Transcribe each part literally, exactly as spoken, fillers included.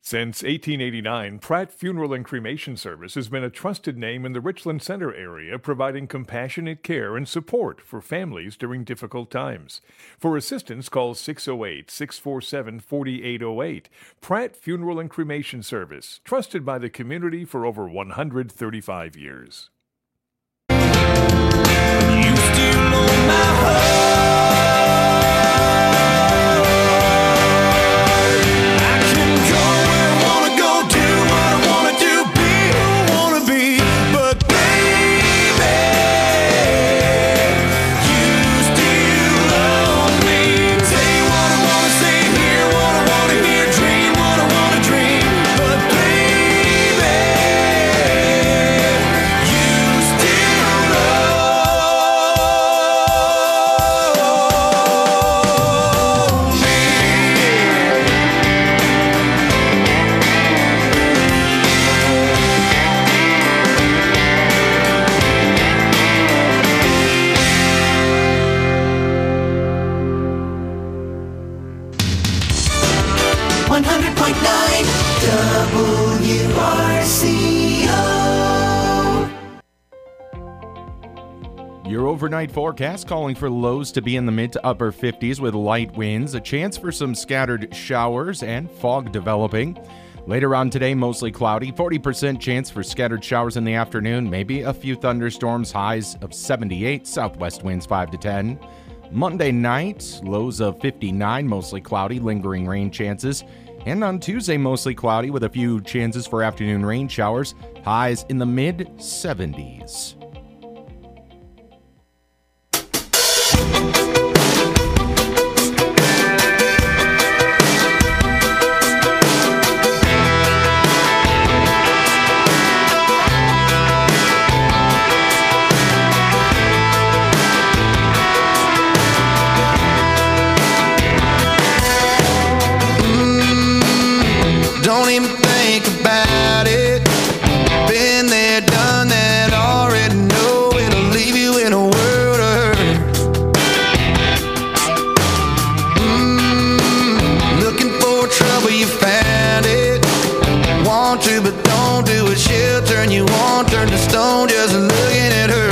Since eighteen eighty-nine, Pratt Funeral and Cremation Service has been a trusted name in the Richland Center area, providing compassionate care and support for families during difficult times. For assistance, call six oh eight, six four seven, four eight oh eight. Pratt Funeral and Cremation Service, trusted by the community for over one hundred thirty-five years. You still know my heart. one hundred point nine W R C O. Your overnight forecast calling for lows to be in the mid to upper fifties with light winds, a chance for some scattered showers and fog developing. Later on today, mostly cloudy, forty percent chance for scattered showers in the afternoon, maybe a few thunderstorms, highs of seventy-eight, southwest winds five to ten. Monday night, lows of fifty-nine, mostly cloudy, lingering rain chances. And on Tuesday, mostly cloudy with a few chances for afternoon rain showers, highs in the mid seventies. Don't even think about it. Been there, done that, already know it'll leave you in a world of hurt. Mm, looking for trouble, you found it. Want to, but don't do it. She'll turn you on, turn to stone, just looking at her.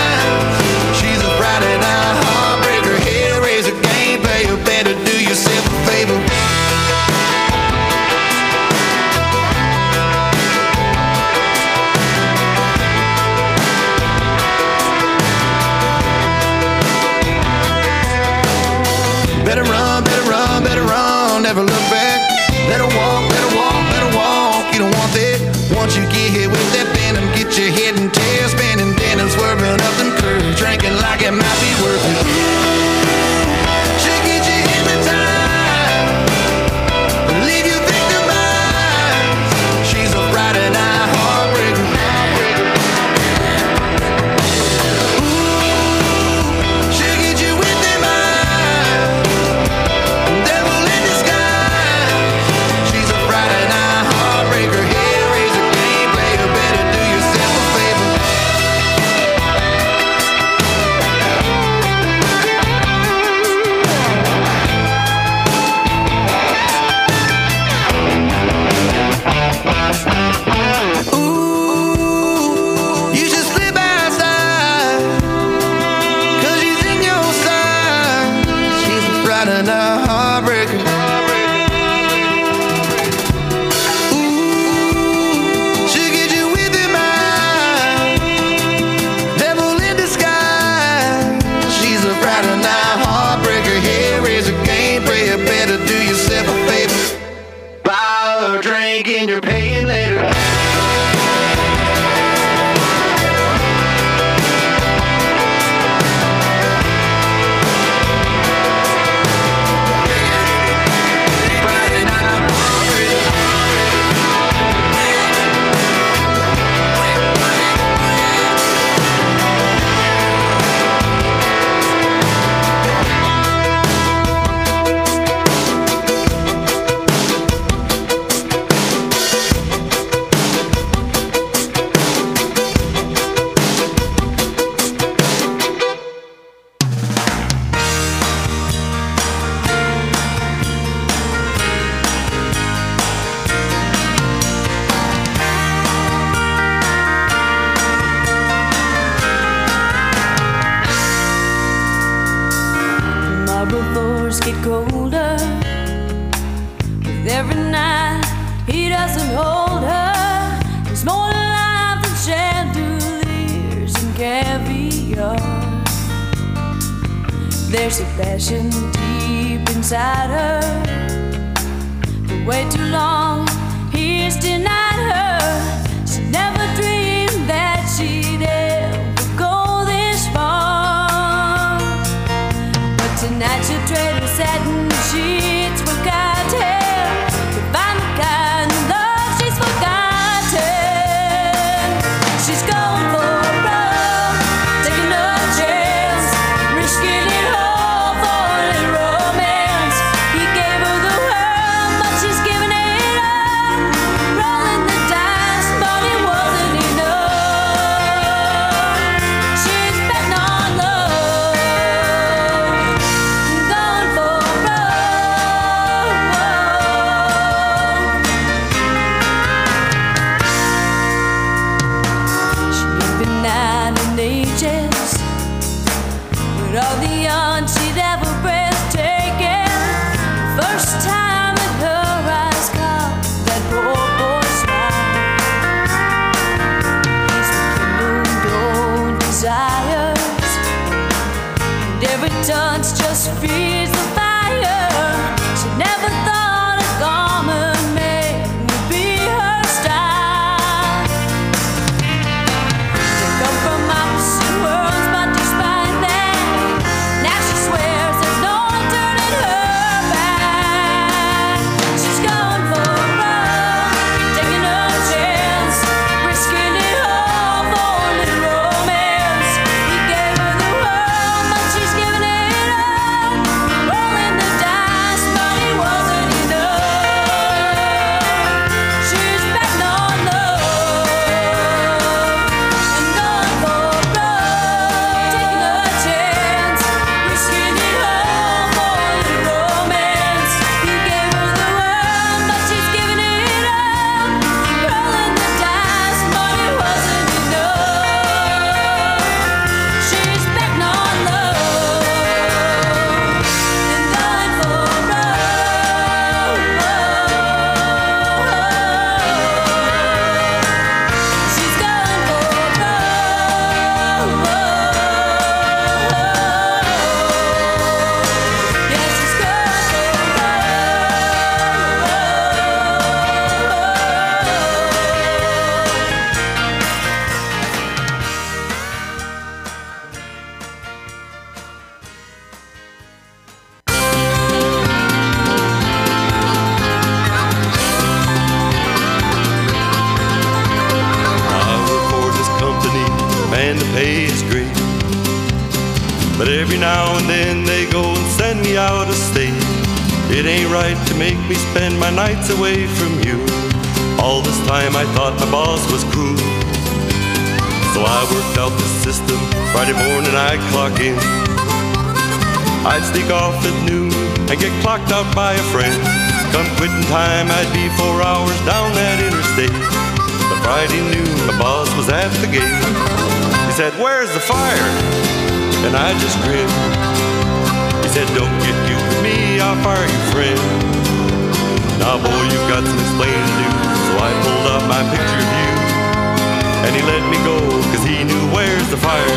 Yourself summers get colder. With every night he doesn't hold her. There's more life than chandeliers and caviar. There's a passion deep inside her. For way too long he's denied her. She never dreamed that she'd ever go this far. But tonight she'll trade her satin sheets for cotton to find the kind of love she's forgotten. She's going for a run, taking a chance, risking it all for a little romance. He gave her the world, but she's giving it up, rolling the dice, but it wasn't enough. She's betting on love, going for a run. She ain't been nine in ages, but all the young she'd ever breathtaking. First time that her eyes caught that poor boy's smile. He's rekindled old desires, and every touch just feeds the fire. She never thought a common man would be her style. They come from opposite worlds, but despite that, now she swears there's no turning her back. She's going for a run, taking a chance, risking it all for a little romance. He gave her the world, but she's giving it up, rolling the dice, but it wasn't enough. She's betting on love and going for a run, taking a chance, risking it all for a little romance. He gave her the world, but she's giving it up, rolling the dice, but it wasn't enough. She's betting on love and going for a run. She's going for a run. Yeah, she's going for a I work for this company, man, the pay is great. But every now and then they go and send me out of state. It ain't right to make me spend my nights away from you. All this time I thought my boss was cruel. So I worked out this system. Friday morning I'd clock in. I'd sneak off at noon and get clocked out by a friend. Come quitting time, I'd be four hours down that interstate. But Friday noon, my boss was at the gate. He said, "Where's the fire?" And I just grinned. He said, "Don't get cute with me, I'll fire your friend." Now boy, you've got some explaining to do. So I pulled out my picture of you, and he let me go, cause he knew where's the fire.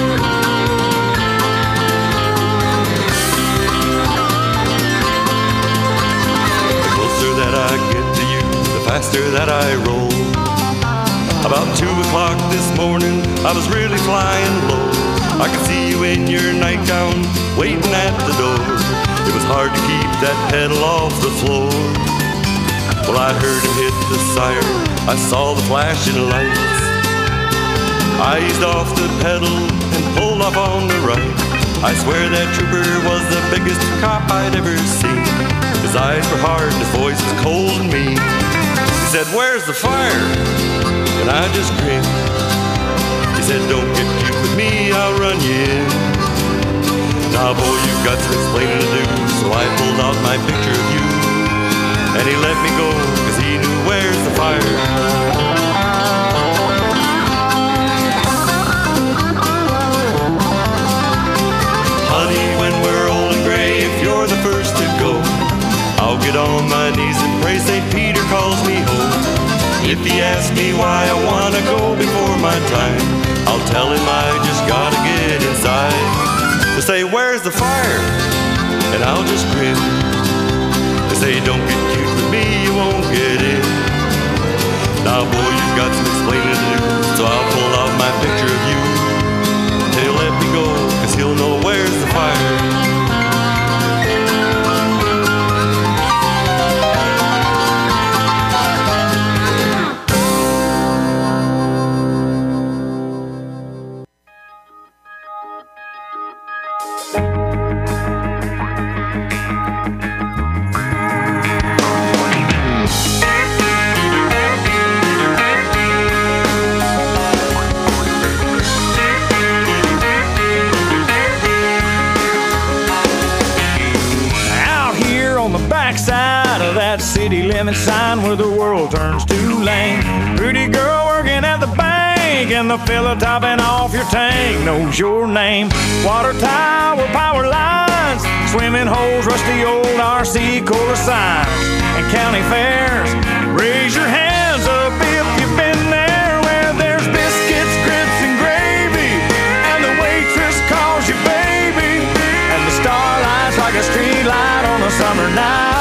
The closer that I get to you, the faster that I roll. About two o'clock this morning, I was really flying low. I could see you in your nightgown, waiting at the door. It was hard to keep that pedal off the floor. Well, I heard him hit the siren, I saw the flashing lights. I eased off the pedal and pulled off on the right. I swear that trooper was the biggest cop I'd ever seen. His eyes were hard and his voice was cold and mean. He said, "Where's the fire?" And I just grinned. He said, "Don't get cute with me, I'll run you in." Now boy, you've got some explaining to do. So I pulled out my picture of you, and he let me go, cause he knew where's the fire. Honey, when we're old and gray, if you're the I'll get on my knees and pray Saint Peter calls me home. If he asks me why I wanna go before my time, I'll tell him I just gotta get inside. They say, where's the fire? And I'll just grin. They say, don't get cute with me, you won't get in. Now boy, you've got some explaining to do, so I'll pull out my picture of you. He'll let me go, cause he'll know where's the fire. City limit sign where the world turns to lane. Pretty girl working at the bank, and the fella topping off your tank knows your name. Water tower, power lines, swimming holes, rusty old R C quarter signs, and county fairs. Raise your hands up if you've been there, where there's biscuits, grits, and gravy, and the waitress calls you baby, and the starlight's like a street light on a summer night.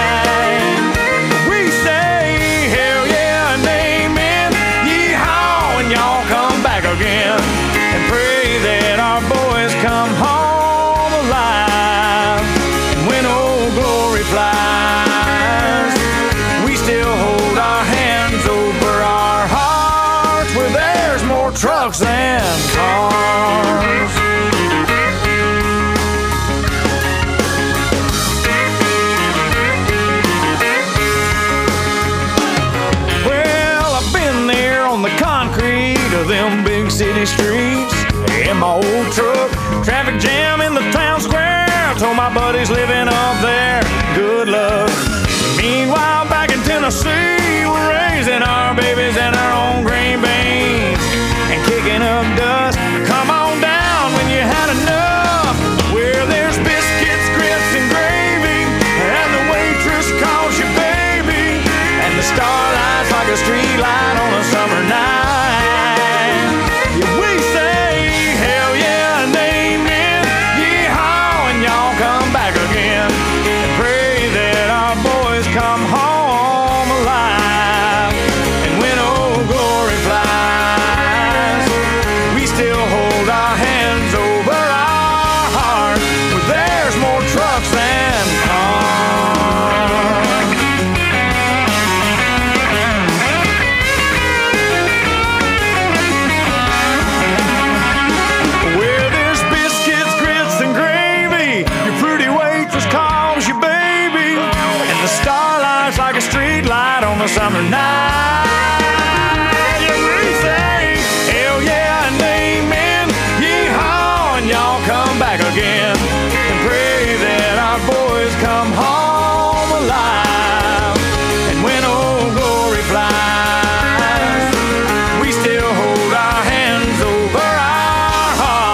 Again, and pray that our boys come home alive. And when old glory flies, we still hold our hands over our hearts, where there's more trucks than cars. Well, I've been there on the concrete of them big city streets in my old truck. Traffic jam in the town square. I told my buddies living up there, good luck. Meanwhile, back in Tennessee, we're raising our babies and our own green beans and kicking up dust. Come on down when you had enough, where there's biscuits, grits, and gravy, and the waitress calls you baby, and the starlight's like a street light on a summer night. Come home alive, and when old glory flies, we still hold our hands over our hearts, where there's more trucks than cars. Where there's biscuits, grits, and gravy, your pretty waitress calls you baby, and the starlight's like a street light on a summer night. Yeah, we say, hell yeah and amen, yeehaw, and y'all come back again, and pray that our boys come home alive. And when old glory flies, we still hold our hands over our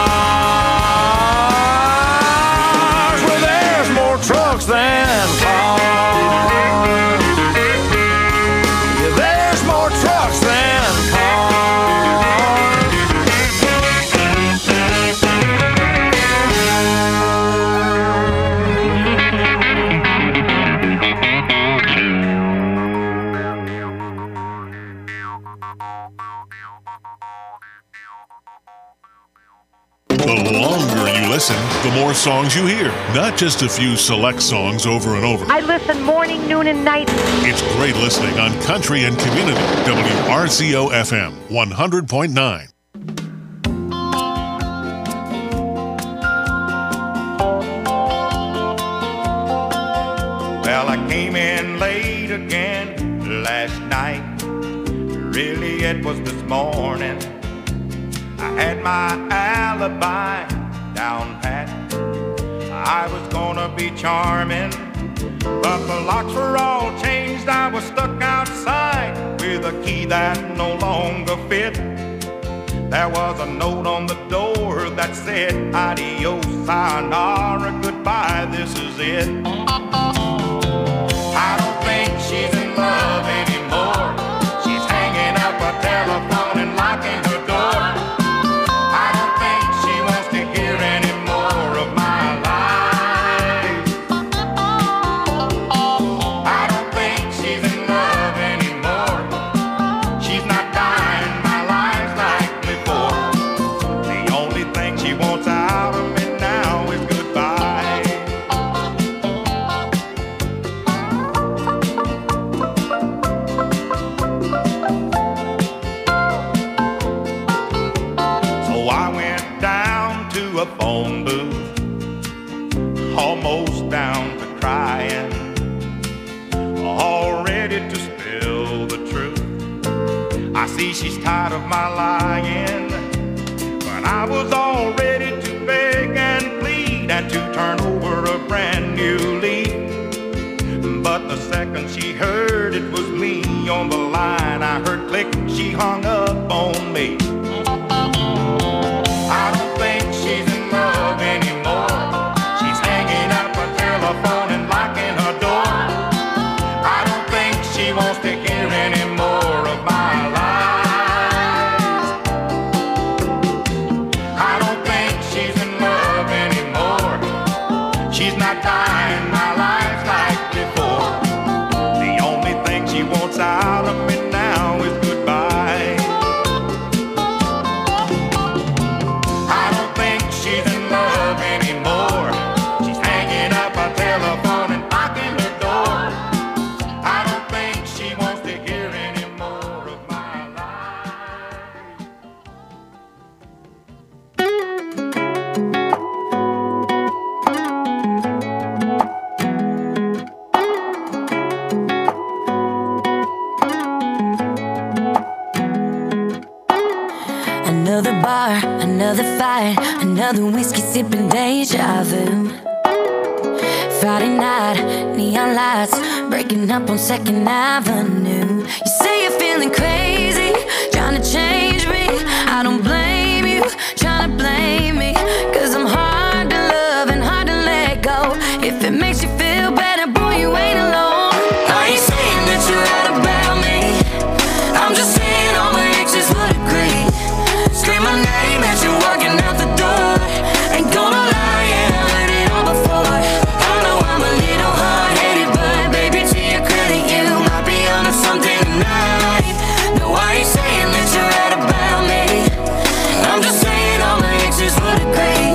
hearts, where there's more trucks than cars. Listen, the more songs you hear, not just a few select songs over and over. I listen morning, noon, and night. It's great listening on Country and Community, W R C O F M, one hundred point nine. Well, I came in late again last night. Really, it was this morning. I had my alibi down pat. I was gonna be charming, but the locks were all changed. I was stuck outside with a key that no longer fit. There was a note on the door that said, adios, sayonara, goodbye, this is it. I don't think she's in love anymore. She's hanging up a telephone and locking her door. I don't think she wants to hear any more of my life. I don't think she's in love anymore. She's not dying my life like before. The only thing she wants out of me now is goodbye. So I went down to a phone booth, almost down to crying, all ready to spill the truth. I see she's tired of my lying, but I was all ready to beg and plead and to turn over a brand new leaf. But the second she heard it was me on the line, I heard click, she hung up on me. I don't think she's in love anymore. She's hanging up a telephone and locking her door. I don't think she wants to hear any more of my lies. I don't think she's in love anymore. She's not dying my life like before. The only thing she wants out of me now is goodbye. I don't think she's in love anymore. She's hanging up a telephone and locking her door. I don't think she wants to hear any more of my life. Another bar, another fight, another whiskey sipping deja vu. Friday night, neon lights, breaking up on Second Avenue. You say you're feeling crazy, trying to change me. I don't blame you, trying to blame me. Cause I'm hard to love and hard to let go. If it makes you feel better, boy, you ain't alone. I ain't saying that you're right about me. I'm just saying all my exes would agree. Scream my name as you're walking out the door. Ain't gonna lie, yeah, I heard it all before. I know I'm a little hard-headed, but baby, to your credit, you might be onto something tonight. No, I ain't saying that you're right about me. I'm just saying all my exes would agree.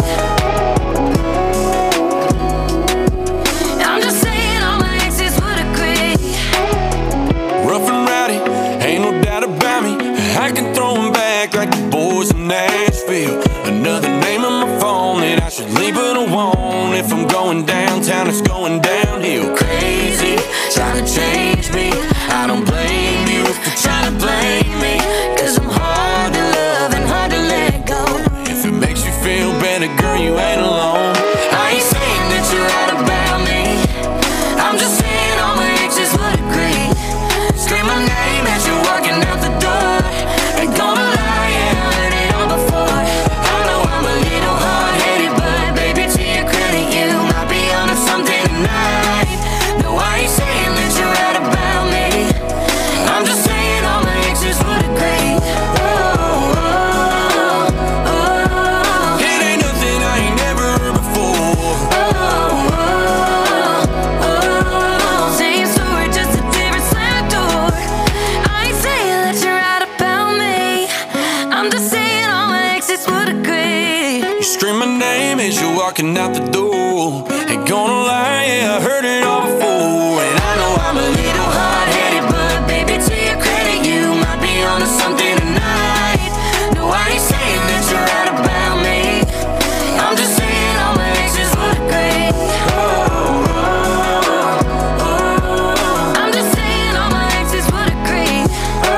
I'm just saying all my exes would agree. Rough and rowdy, ain't no doubt about me. I can throw 'em back like the boys in Nashville. Another name on my phone that I should leave it alone. If I'm going downtown, it's going downhill. Crazy, trying to change me. I don't blame you for trying to blame me. Cause I'm hard to love and hard to let go. If it makes you feel better, girl, you ain't alone. I ain't saying that you're right about me. I'm just saying all my exes would agree. Scream my name as you're walking out the door. Ain't gonna lie, yeah, I heard it all before. I know I'm a little hard-headed, but baby, to your credit, you might be onto something tonight. No, I ain't saying that you're right about me. I'm just saying all my exes would agree. Oh, oh, oh. It ain't nothing I ain't never heard before. Oh, oh, oh. Same story, just a different side door. I ain't saying that you're right about me. I'm just saying all my exes would agree. You scream my name as you're walking out the door. Ain't gonna lie, yeah, I heard it all before. And I know I'm a little hard-headed, but baby, to your credit, you might be onto something tonight. No, I ain't saying that you're right about me. I'm just saying all my exes would agree. Oh, oh, oh. I'm just saying all my exes would agree. Oh,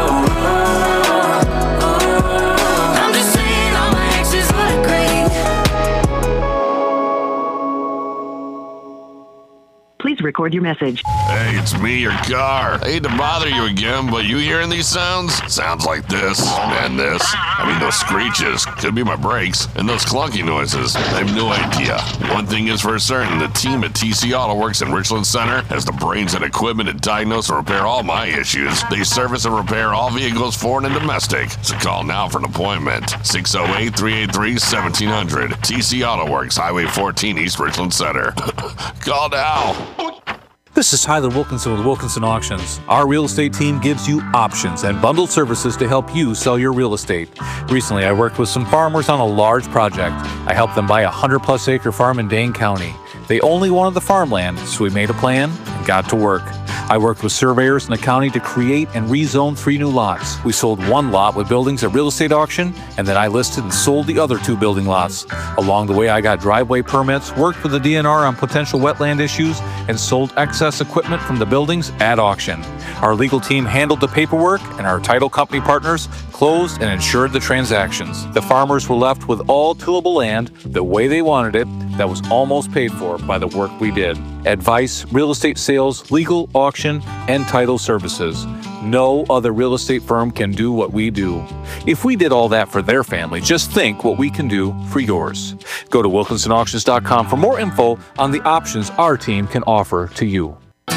oh, oh. I'm just saying all my exes would agree. Please Please record your message. Hey, it's me, your car. I hate to bother you again, but you hearing these sounds? Sounds like this, and this. I mean, those screeches. Could be my brakes. And those clunky noises. I have no idea. One thing is for certain, the team at T C Auto Works in Richland Center has the brains and equipment to diagnose and repair all my issues. They service and repair all vehicles, foreign and domestic. So call now for an appointment. six oh eight, three eight three, one seven hundred. T C Auto Works, Highway fourteen, East Richland Center. Call now. This is Tyler Wilkinson with Wilkinson Auctions. Our real estate team gives you options and bundled services to help you sell your real estate. Recently, I worked with some farmers on a large project. I helped them buy a one hundred plus acre farm in Dane County. They only wanted the farmland, so we made a plan and got to work. I worked with surveyors in the county to create and rezone three new lots. We sold one lot with buildings at real estate auction, and then I listed and sold the other two building lots. Along the way, I got driveway permits, worked with the D N R on potential wetland issues, and sold excess equipment from the buildings at auction. Our legal team handled the paperwork, and our title company partners closed and insured the transactions. The farmers were left with all tillable land the way they wanted it, that was almost paid for by the work we did. Advice, real estate sales, legal, auction, and title services. No other real estate firm can do what we do. If we did all that for their family, just think what we can do for yours. Go to wilkinson auctions dot com for more info on the options our team can offer to you.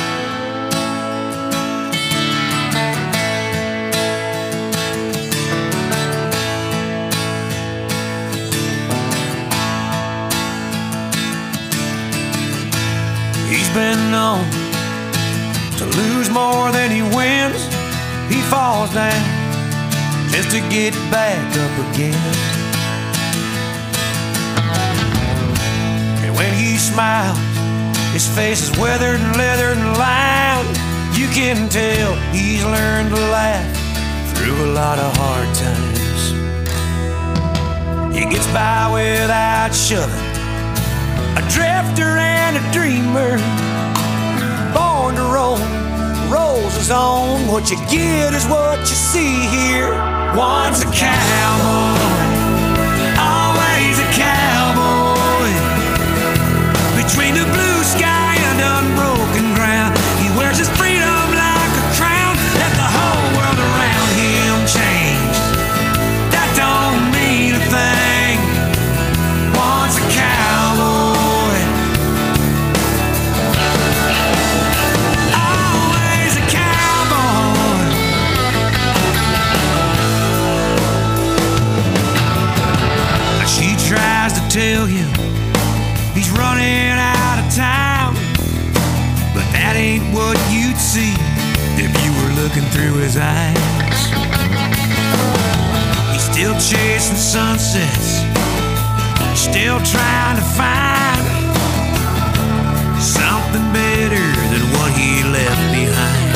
He's been known to lose more than he wins. He falls down just to get back up again. And when he smiles, his face is weathered and leathered and lined. You can tell he's learned to laugh through a lot of hard times. He gets by without shoving, a drifter and a dreamer, born to roll, rolls his own. What you get is what you see here. Once a cowboy, always a cowboy. Between the blue sky and unbroken ground, he wears his freedom like a crown. Let the whole world around him change, that don't mean a thing. Once a cowboy, tries to tell him he's running out of time, but that ain't what you'd see if you were looking through his eyes. He's still chasing sunsets, still trying to find something better than what he left behind.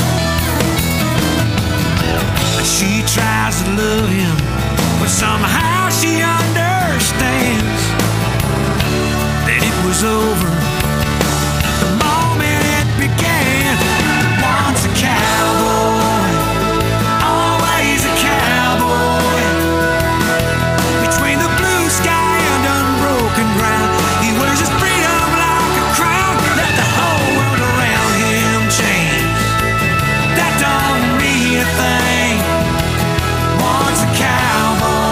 But she tries to love him, but somehow she understands that it was over the moment it began. Once a cowboy, always a cowboy. Between the blue sky and unbroken ground, he wears his freedom like a crown. Let the whole world around him change, that don't mean a thing. Once a cowboy,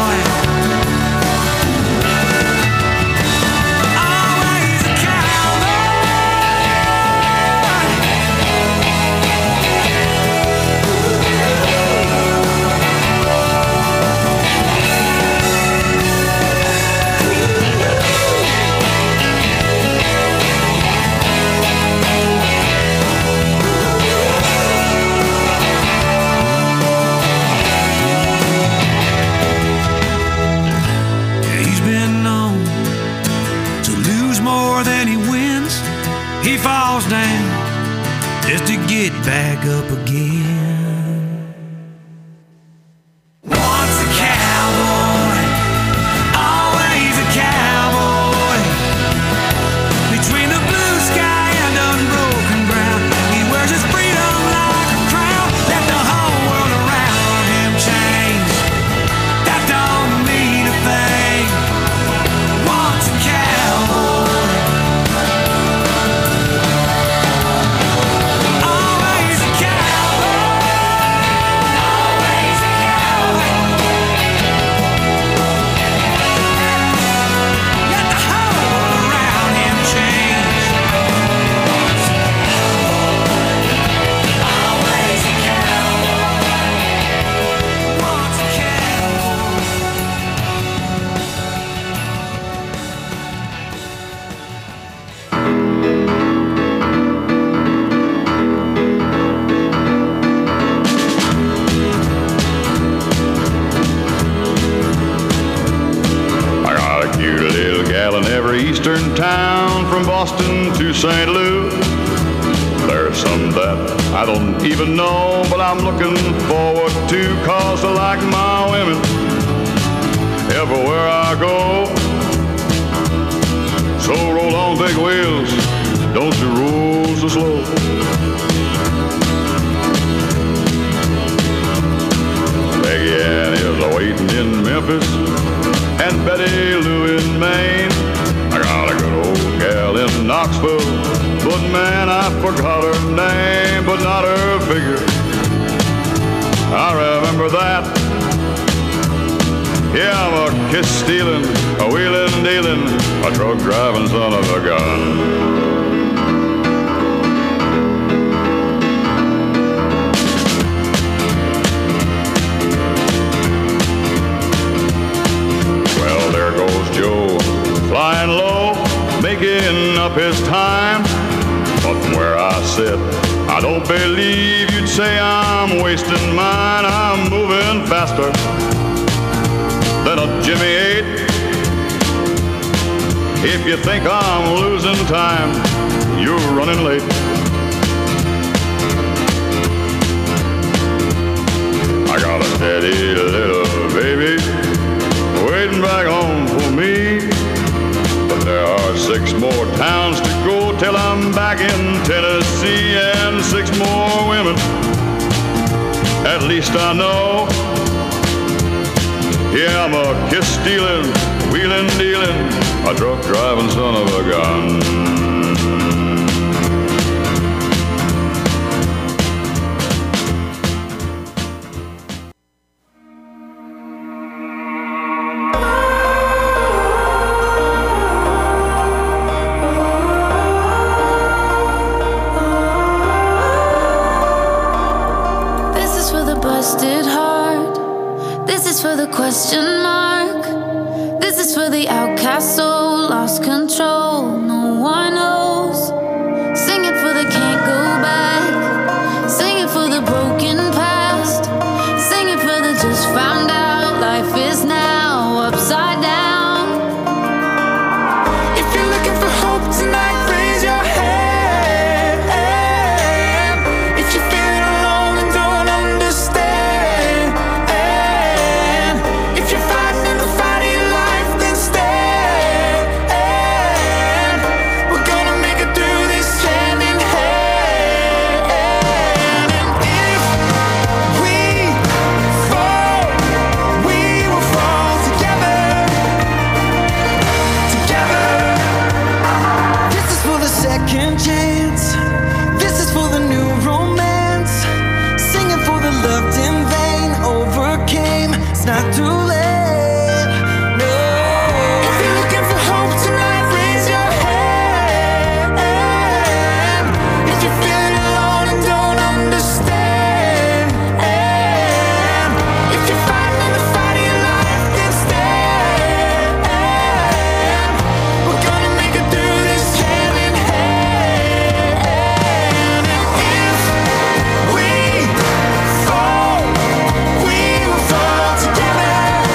he falls down just to get back up again. Once a cowboy, always a cowboy. Between the blue sky and unbroken ground, he wears his freedom like a crown. Let the whole world around him change, that don't mean a thing. Once a cowboy, every eastern town from Boston to Saint Louis. There's some that I don't even know, but I'm looking forward to, 'cause I like my women everywhere I go. So roll on big wheels, don't you roll so slow. Peggy Ann is a-waiting in Memphis, and Betty Lou in Maine. I got a good old gal in Knoxville, but man, I forgot her name, but not her figure. I remember that. Yeah, I'm a kiss-stealing, a wheeling-dealing, a truck-driving son of a gun. Joe, flying low, making up his time. But from where I sit, I don't believe you'd say I'm wasting mine. I'm moving faster than a Jimmy eight. If you think I'm losing time, you're running late. I got a steady little baby waiting back home for me, but there are six more towns to go till I'm back in Tennessee, and six more women, at least I know. Yeah, I'm a kiss-stealing, wheeling-dealing, a truck-driving son of a gun. Question mark. This is for the outcast soul, lost control, no one knows. Sing it for the can't go back. Sing it for the broken past. Sing it for the just found out life is now upside down. If you're looking for hope tonight, raise your hand. If you're feeling alone and don't understand, not too late, no. If you're looking for hope tonight, raise your hand. If you're feeling alone and don't understand, if you're fighting in the fight of your life, then stand. We're gonna make it through this hand in hand. And if we fall, we will fall together.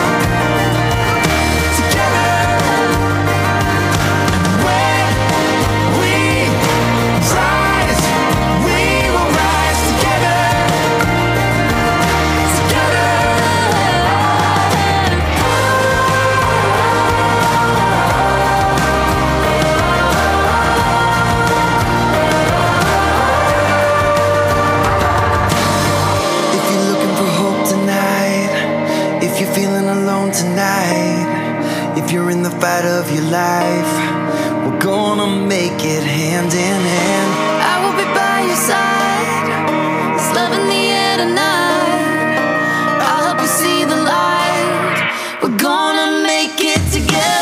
Tonight, if you're in the fight of your life, we're gonna make it hand in hand. I will be by your side. There's love in the air tonight. I'll help you see the light. We're gonna make it together.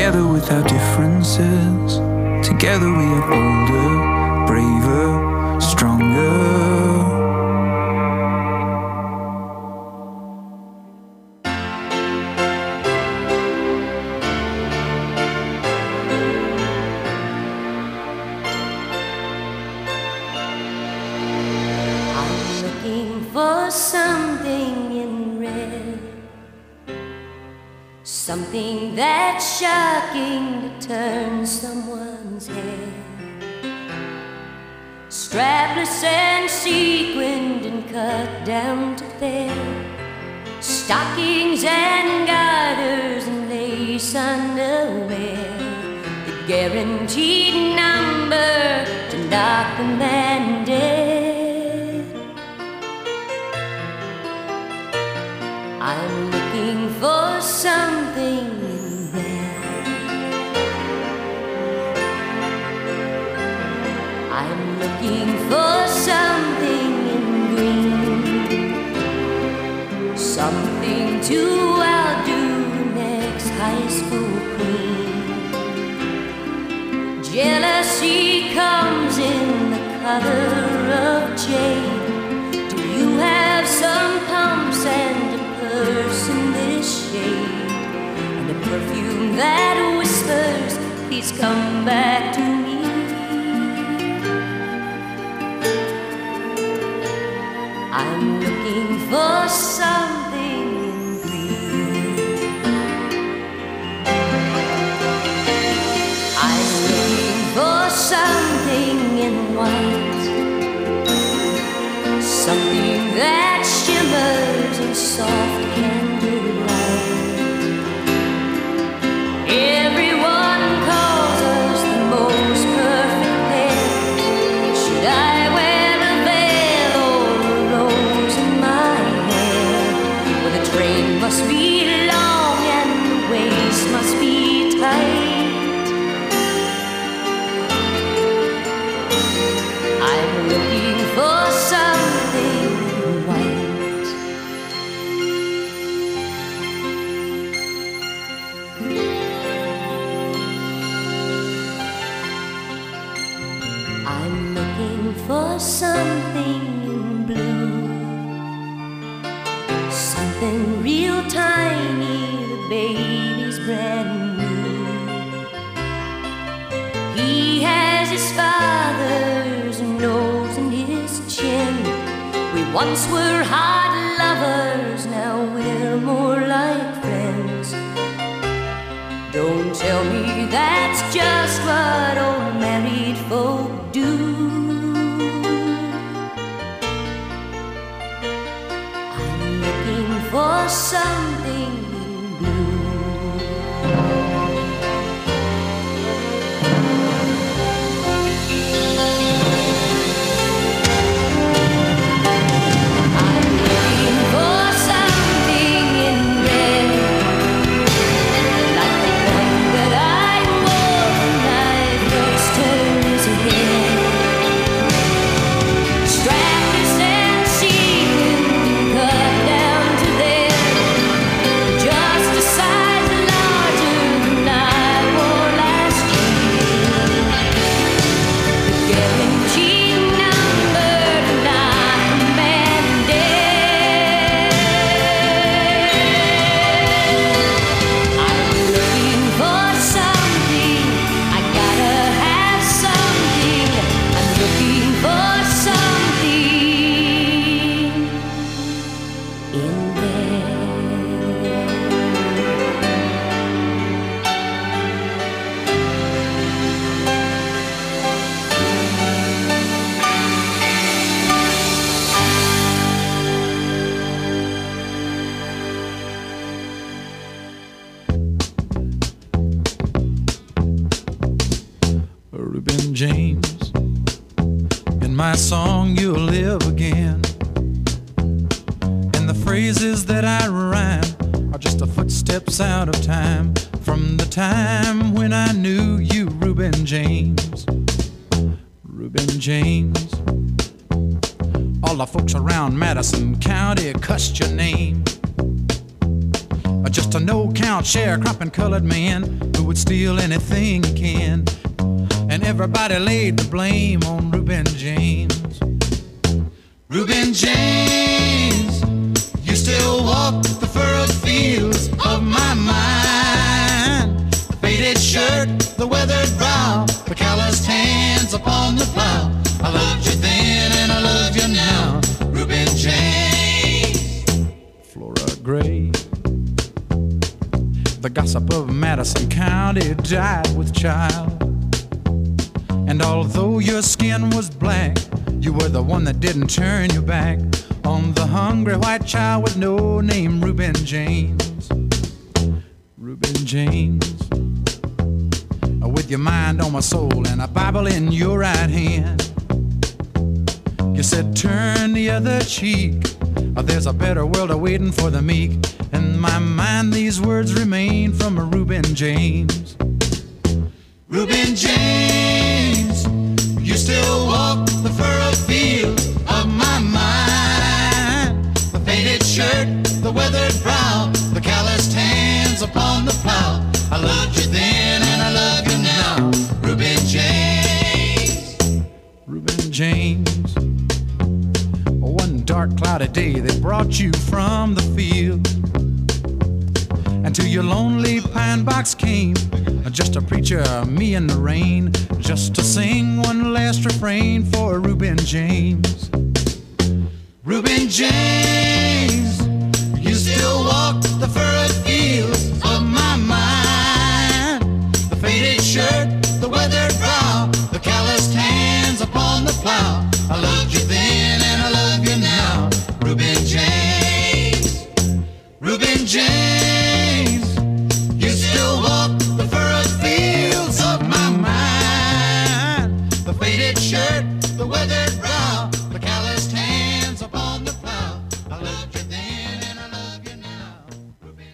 Together with our differences, together we are bolder, braver, stronger. For something in red, something that's shocking to turn someone's head. Strapless and sequined and cut down to fair, stockings and garters and lace underwear, the guaranteed number to knock the man dead. I'm looking for something in red. I'm looking for something in green, something to outdo the next high school queen. Jealousy comes in the color of jade. Do you have some pumps and purse in this shade, and a perfume that whispers, please come back to me? I'm looking for something in green. I'm looking for something in white, something that shimmers in soft candlelight. Everyone calls us the most perfect pair. Should I wear a veil or a rose in my hair? Well, the train must be long and the waist must be tight. I'm looking for something white. I'm looking for something in blue, something real tiny, the baby's brand new. He has his father's nose and his chin. We once were hot lovers, now we're more like friends. Don't tell me that's just what old married folk do. I'm looking for something in blue. Reuben James, in my song you'll live again, and the phrases that I rhyme are just the footsteps out of time, from the time when I knew you, Reuben James. Reuben James, all the folks around Madison County cussed your name, just a no-count sharecropping colored man who who would steal anything he can. And everybody laid the blame on Reuben James. Reuben James, you still walk the furrowed fields of my mind. The faded shirt, the weathered brow, the calloused hands upon the plow. I loved you then and I love you now, Reuben James. Flora Gray, the gossip of Madison County, died with child. And although your skin was black, you were the one that didn't turn your back on the hungry white child with no name, Reuben James. Reuben James, with your mind on my soul and a Bible in your right hand, you said turn the other cheek, there's a better world awaiting for the meek. In my mind these words remain from a Reuben James. Reuben James, you still walk the furrowed fields of my mind. The faded shirt, the weathered brow, the calloused hands upon the plow. I loved you then and I love you now, Reuben James. Reuben James, one dark cloudy day they brought you from the field, and to your lonely pine box came just a preacher, me in the rain, just to sing one last refrain for Reuben James. Reuben James, you still walk the furrowed fields of my mind. The faded shirt, the weathered brow, the calloused hands upon the plow. I loved you then and I love you now, Reuben James. Reuben James, you still walk the furrowed fields of my mind. The faded shirt, the weathered brow, the calloused hands upon the plow. I loved you then and I love you now, Reuben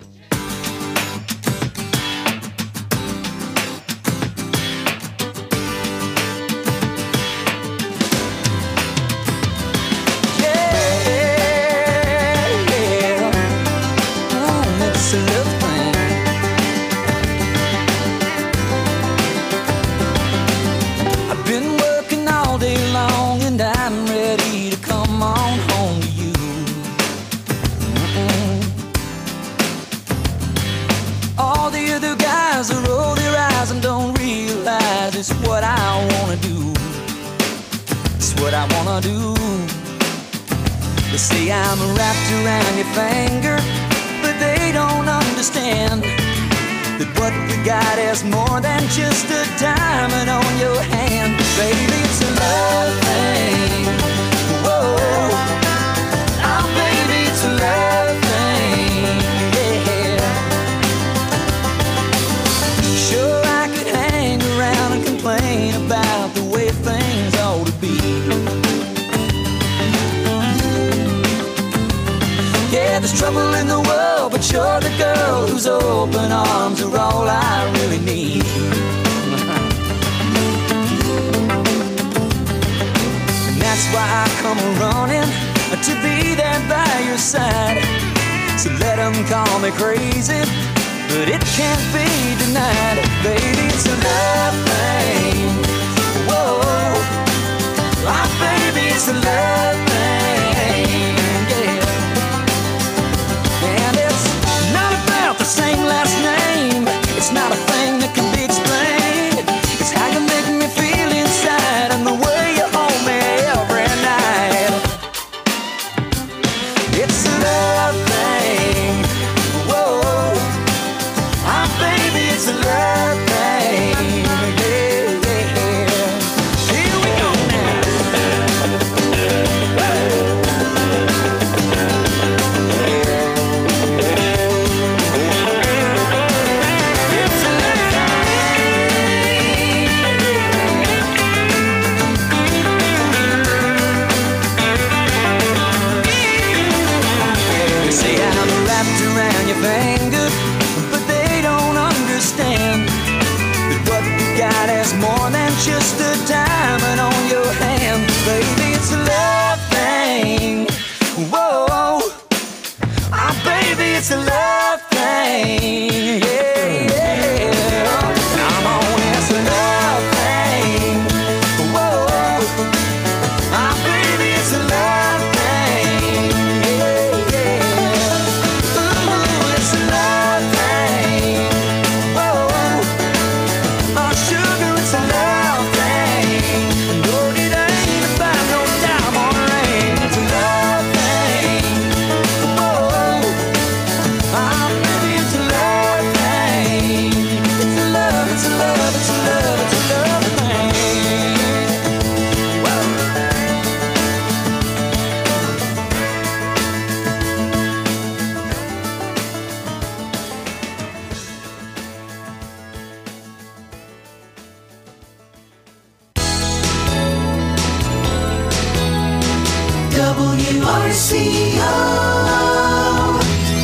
It's what I wanna do. It's what I wanna do. They say I'm wrapped around your finger, but they don't understand that what we got is more than just a diamond on your hand. Baby, it's a love thing. Whoa, oh baby, it's a love thing. Yeah. Sure, I could hang around and complain about the way things ought to be. Yeah, there's trouble in the world, but you're the girl whose open arms are all I really need. And that's why I come running to be there by your side. So let them call me crazy, but it can't be denied. Baby, it's a love thing. Whoa, oh, baby, it's a love thing. Yeah. And it's not about the same last name. It's not a thing that can be explained. It's how you make me feel inside and the way you hold me every night. It's a love thing. Whoa, oh, baby, it's a love thing. Yeah, yeah. Here we go now. R C O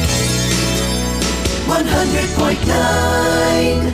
one hundred point nine.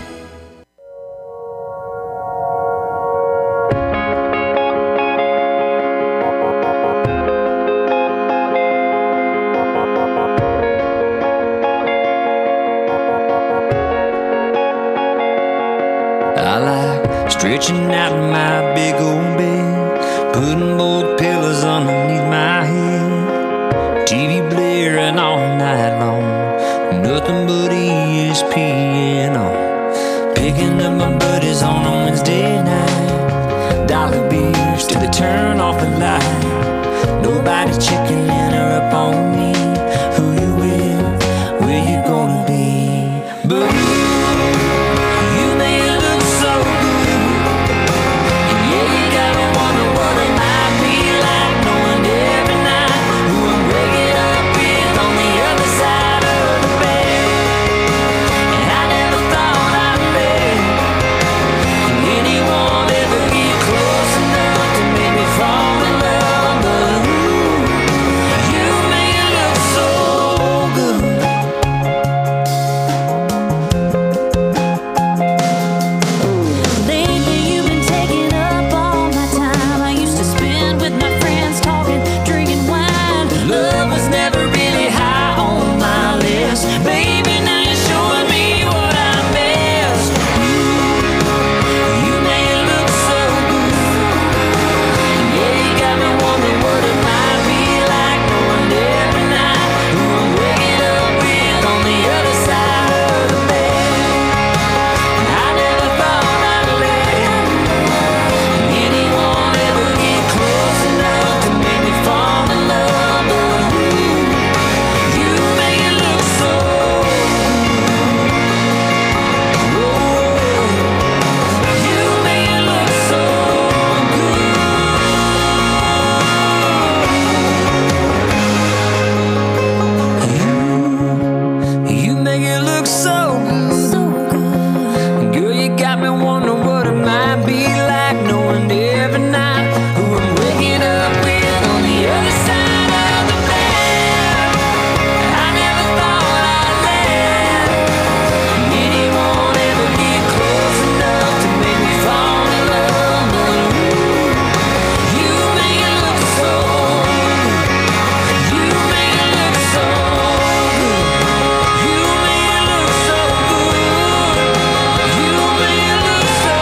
I like stretching out in my big old bed, putting both pillows underneath my head, T V blaring all night long, nothing but E S P N on, picking up my buddies on a Wednesday night, dollar bills till they turn off the light, nobody's checking in or up on me, who you with, where you gonna be, but you may look so good, yeah, you got me wondering what it might be like, knowing every night who I'm waking up with on the other side of the bed. And I never thought I'd let anyone ever get close enough to make me fall in love, but ooh, you make it look so good. Lately you've been taking up all my time. I used to spend with my friends talking, drinking wine. Love was never really high on my list. Baby, now you're showing me what I missed. Ooh, you make it look so good. Yeah, you got me wondering what it might be like, knowing every night who I'm waking up with on the other side of the bed. I never thought I'd let anyone ever get close enough to make me fall in love, but ooh, you make it look so good. You make it look so good. You, you make it look so good. Girl, you got me wondering what it might be like, knowing every night who I'm waking up with on the other side of the bed. I never thought I'd let anyone ever get close enough to make me fall in love, but ooh, you make it look so good. You make it look so good. You make it look so good. You make it look so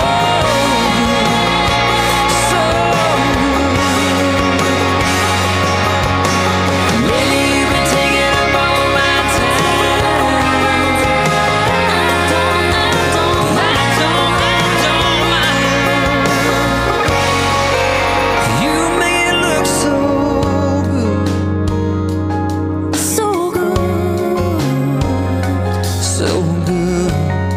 good. So good. Lately you've been taking up all my time. I don't, I don't, I don't, I don't mind. You make it look so good. So good. So good.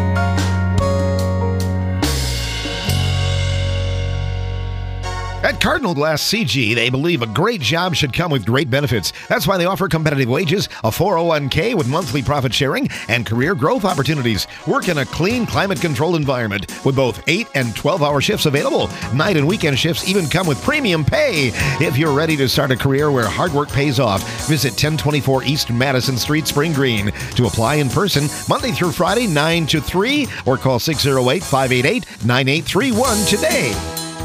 At Cardinal Glass C G, they believe a great job should come with great benefits. That's why they offer competitive wages, a four oh one k with monthly profit sharing, and career growth opportunities. Work in a clean, climate-controlled environment with both eight and twelve-hour shifts available. Night and weekend shifts even come with premium pay. If you're ready to start a career where hard work pays off, visit ten twenty-four East Madison Street, Spring Green. To apply in person, Monday through Friday, nine to three, or call six oh eight, five eight eight, nine eight three one today.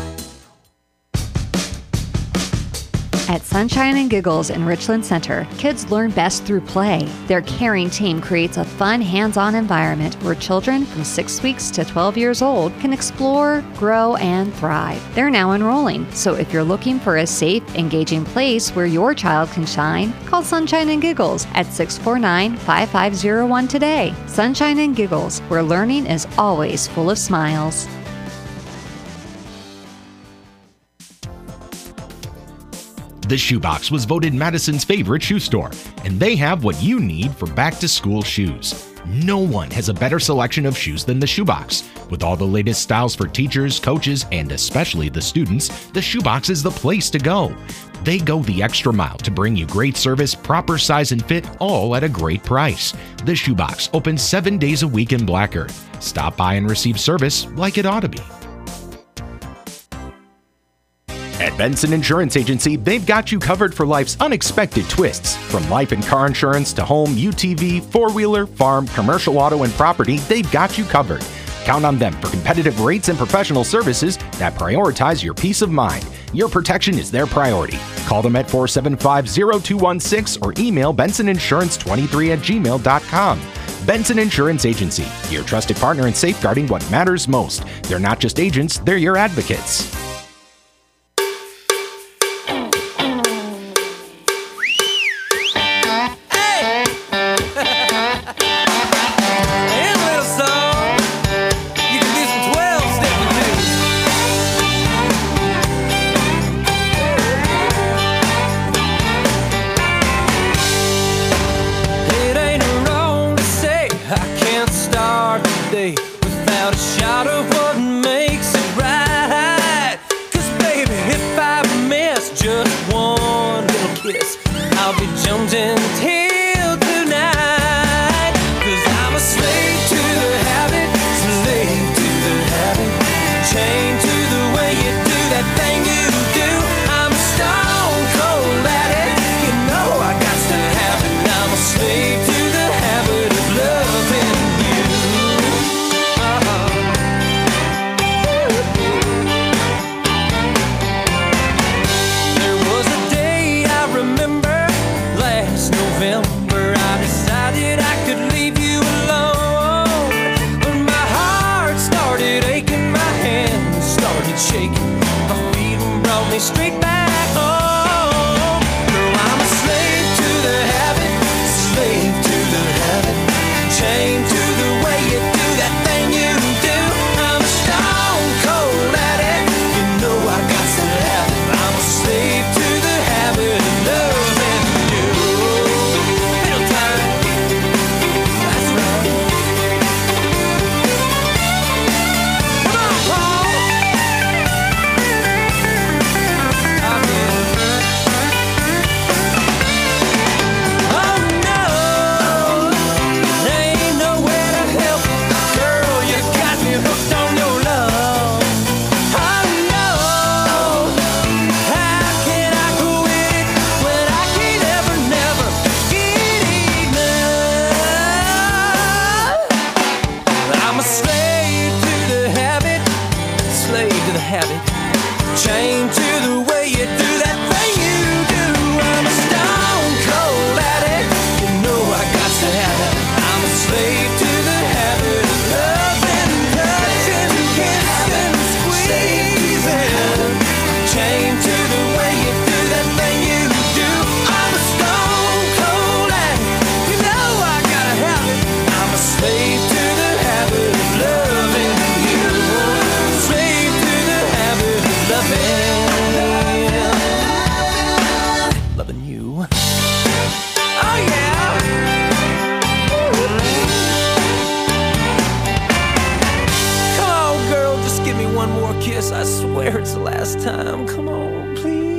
At Sunshine and Giggles in Richland Center, kids learn best through play. Their caring team creates a fun, hands-on environment where children from six weeks to twelve years old can explore, grow, and thrive. They're now enrolling, so if you're looking for a safe, engaging place where your child can shine, call Sunshine and Giggles at six four nine, five five zero one today. Sunshine and Giggles, where learning is always full of smiles. The Shoebox was voted Madison's favorite shoe store, and they have what you need for back-to-school shoes. No one has a better selection of shoes than the Shoebox. With all the latest styles for teachers, coaches, and especially the students, the Shoebox is the place to go. They go the extra mile to bring you great service, proper size and fit, all at a great price. The Shoebox opens seven days a week in Black Earth. Stop by and receive service like it ought to be. At Benson Insurance Agency, they've got you covered for life's unexpected twists. From life and car insurance to home, U T V, four-wheeler, farm, commercial auto, and property, they've got you covered. Count on them for competitive rates and professional services that prioritize your peace of mind. Your protection is their priority. Call them at four seven five, zero two one six or email benson insurance twenty-three at gmail dot com. Benson Insurance Agency, your trusted partner in safeguarding what matters most. They're not just agents, they're your advocates. Without a shot of what makes it right. 'Cause baby, if I miss just one little kiss, I'll be jumping till tonight. 'Cause I'm a slave to the habit, slave to the habit, chained to the way you do that thing you do. I'm stone cold at it, you know I got to have it. I'm a slave to the habit of loving you. November, I decided I could leave you alone. But my heart started aching, my hands started shaking, my feet brought me straight back home. Girl, I'm a slave to the habit, slave to the habit, chained to the way you do that thing you do. I'm stone cold at it, you know I got to have it. I'm a slave to the habit of loving you. Chained to the way you do that thing you do. I'm a stone cold at it, you know I got to have it. I'm a slave to the habit of loving, touching, kissing, squeezing. Chained to the way you do that thing you do. I'm a stone cold at it, you know I gotta have it. I'm a slave to the habit of loving you. Slave to the habit of loving, loving you. Oh yeah. Come on, girl, just give me one more kiss. I swear it's the last time. Come on, please.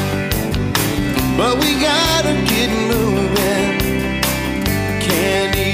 But we gotta get moving. Can't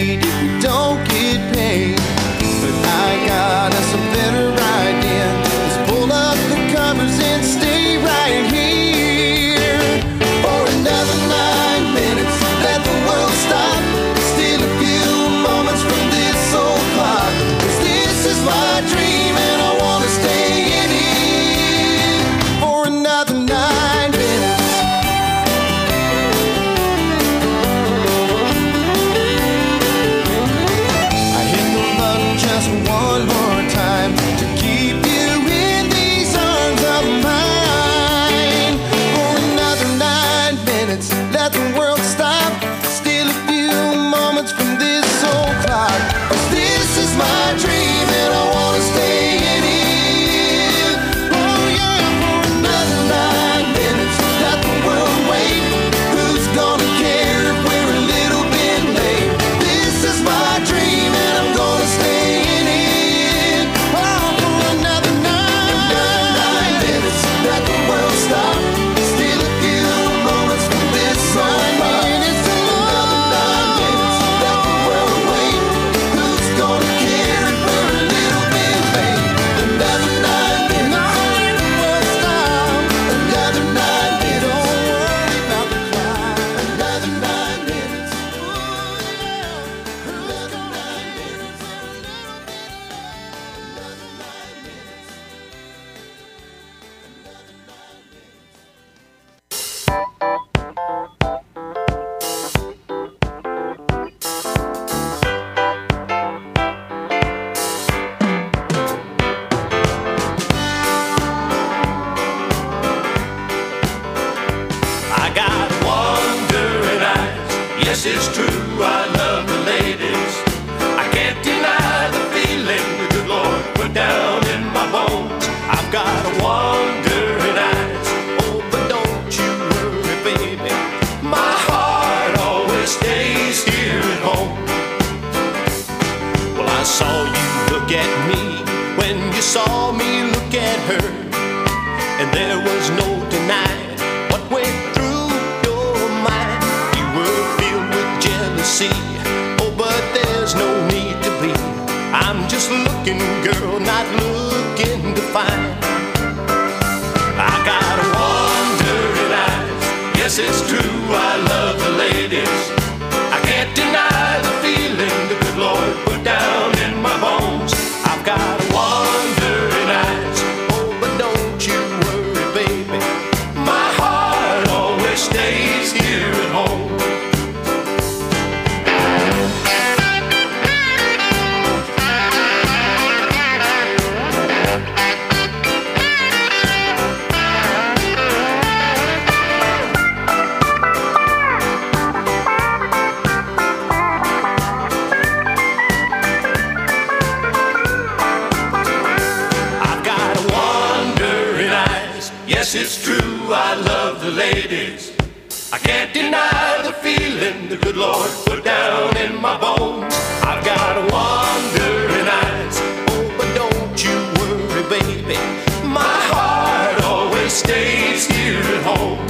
it's true, I love the ladies. I can't deny the feeling the good Lord put down in my bones. I've got a wandering eyes, oh, but don't you worry, baby. My heart always stays here at home. Well, I saw you look at me when you saw me look at her, and there was no denying what went through your mind. You were filled with jealousy, oh, but there's no need to be. I'm just looking, girl, not looking to find. I got a wandering eyes, yes, it's true, I love the ladies. I can't deny the feeling the good Lord put down in my bones. I've got a wandering eyes, oh, but don't you worry, baby. My heart always stays here at home. Yes, it's true, I love the ladies. I can't deny the feeling the good Lord put down in my bones. I've got a wandering eyes, oh, but don't you worry, baby. My heart always stays here at home.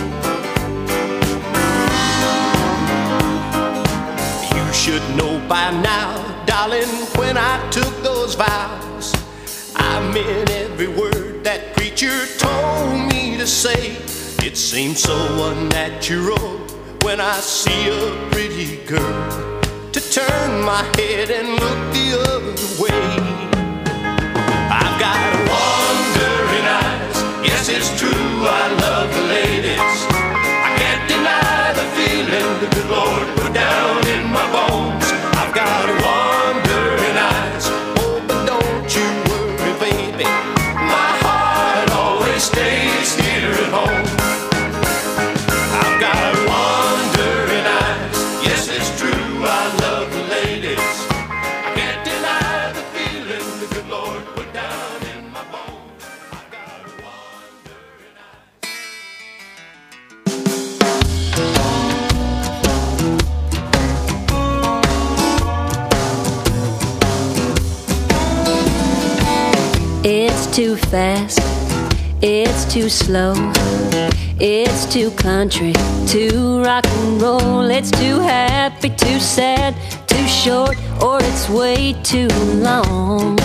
You should know by now, darling, when I took those vows, I meant every word that preacher told me to say. It seems so unnatural when I see a pretty girl to turn my head and look the other way. I've got wandering eyes, yes, it's true, I love the ladies. I can't deny the feeling the good Lord put down in my bones. I've got wandering eyes, oh, but don't you worry, baby. My heart always stays here at home. I've got wandering eyes, yes, it's true, I love the ladies. I can't deny the feeling the good Lord put down in my bones. I've got wandering eyes. It's too fast, it's too slow, it's too country, too rock and roll. It's too happy, too sad, too short, or it's way too long.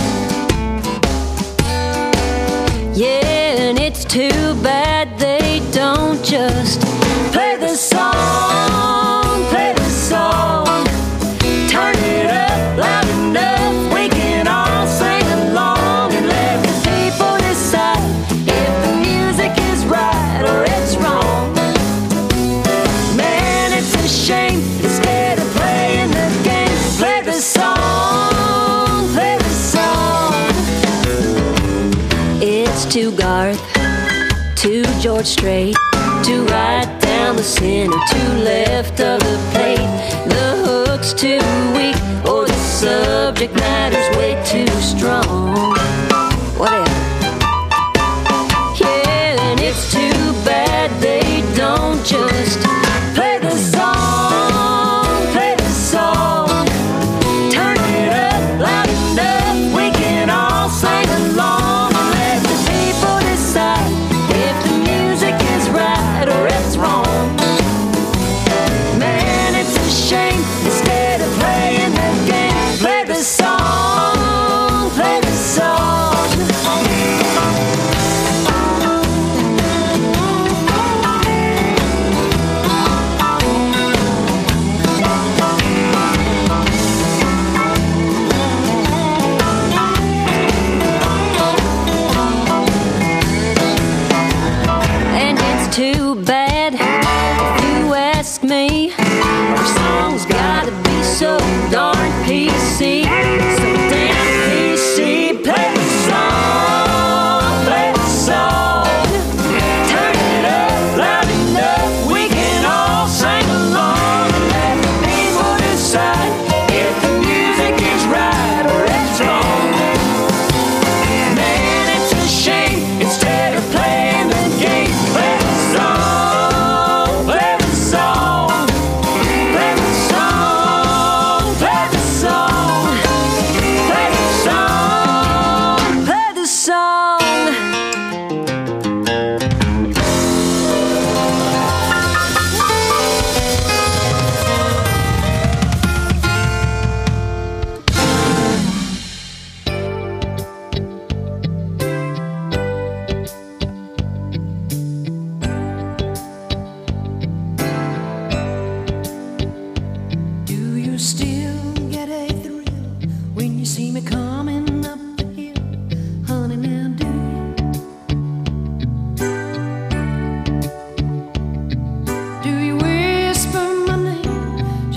Yeah, and it's too bad they don't just play the song, play the song. Turn it up loud enough, we can all sing along and let the people decide if the music is right or it's wrong. Man, it's a shame instead of playing the game, play the song, play the song. It's too Garth, too George Strait, too right down the center, too left of the plate. The hook's too weak, or the subject matter's way too strong. Whatever. Yeah, and it's too bad they don't just play the song, play the song. Turn it up loud enough, we can all sing along and let the people decide if the music is right or it's wrong. Man, it's a shame instead of playing the game, play the song, play the song.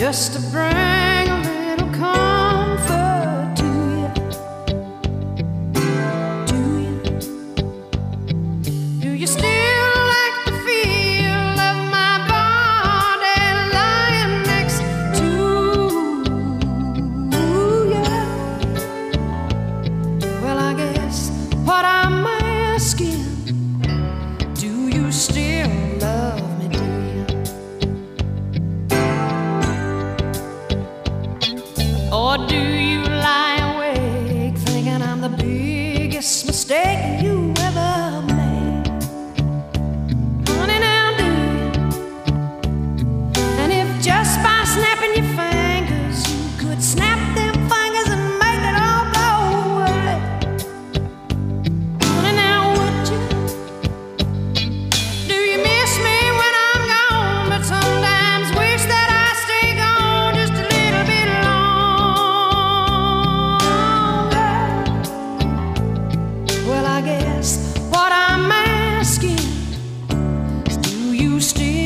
just to bring a little comfort to you. Do you? Do you still like the feel of my body lying next to you? Well, I guess what I'm asking, do you still love me, do you? Or do you lie awake thinking I'm the biggest mistake you ever made? Honey, now do you? And if just by snapping your fingers you could snap them fingers and make it all go away, honey, now would you? Do you miss me when I'm gone, but sometimes wish that I stay gone just a little bit longer? Well, I guess what I'm asking is, do you still